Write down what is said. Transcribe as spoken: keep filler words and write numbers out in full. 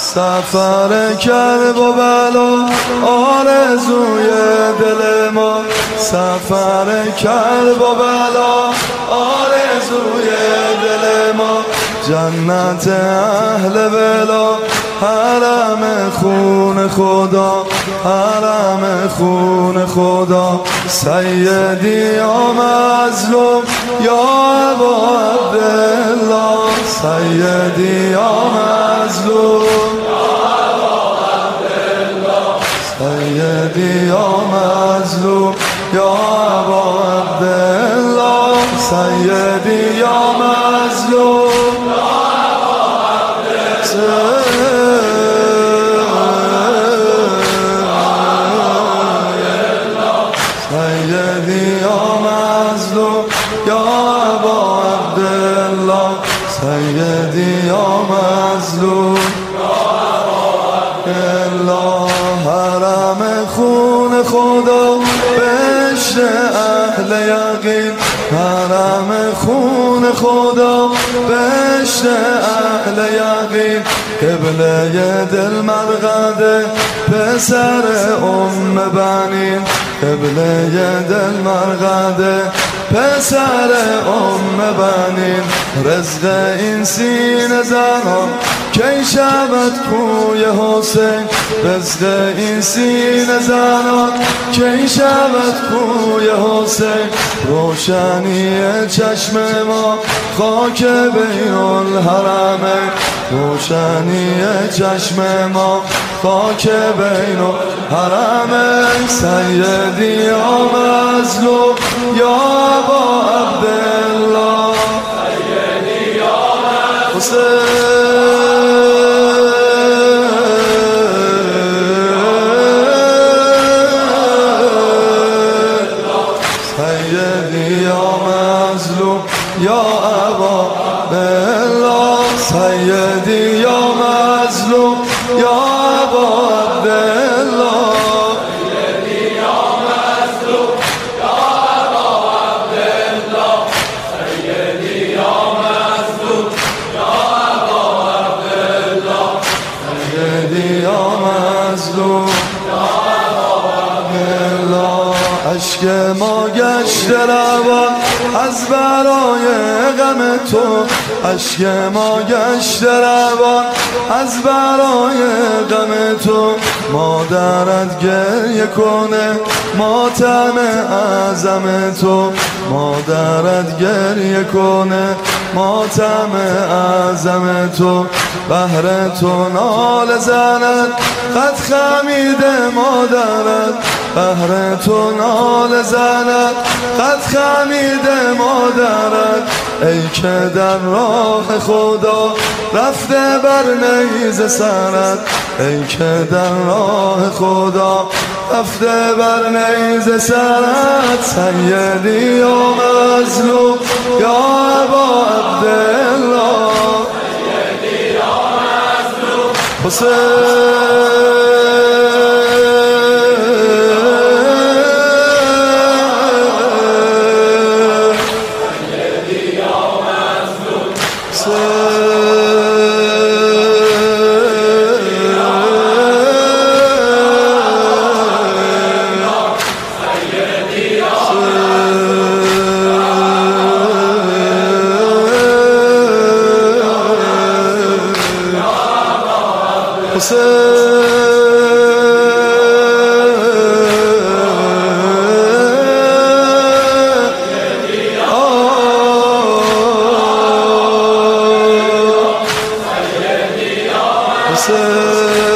سفر کرب و بلا آرزوی دل ما، سفر کرب و بلا آرزوی دل ما، جنت اهل بلا حرم خون خدا، حرم خون خدا. سیدی یا مظلوم یا ابا عبدالله، سیدی یا مظلوم سیدی یا مظلوم یا ابا عبدالله، سیدی یا مظلوم سیدی یا مظلوم یا ابا عبدالله، سیدی یا مظلوم الله. حرم خون خدا بهشت اهل یقین، حرم خون خدا بهشت اهل یقین، قبله دل مرقده پسر ام بنین، قبله دل مرقده پسر ام بنین. رزق این سینه زنان کی شود کوی حسین، رزق این سینه زنان کی شود کوی حسین. روشنی چشم ما خاک بین الحرمین، روشنی چشم ما خاک بین الحرمین. سیدی یا مظلوم یا ابا عبدالله، سیدی یا مظلوم سیدی یا مظلوم یا ابا عبدالله، سیدی یا مظلوم یا ابا عبدالله، سیدی یا مظلوم یا ابا عبدالله، سیدی یا مظلوم یا ابا عبدالله، سیدی یا مظلوم یا ابا عبدالله. عشق ما گشت روان از برای غم تو، عشق ما گشت روان از برای غم تو. مادرت گریه کنه ماتم اعظم تو، مادرت گریه کنه ماتم اعظم تو. بهر تو نال زند قد خمیده مادرت، بهر تو نال زند قد خمیده مادرت. ای که در راه خدا رفته بر نیز سرت، ای که در راه خدا رفته بر نیز سرت. سیدی یا مظلوم یا ابا عبدالله، سیدی یا مظلوم حسین، حسین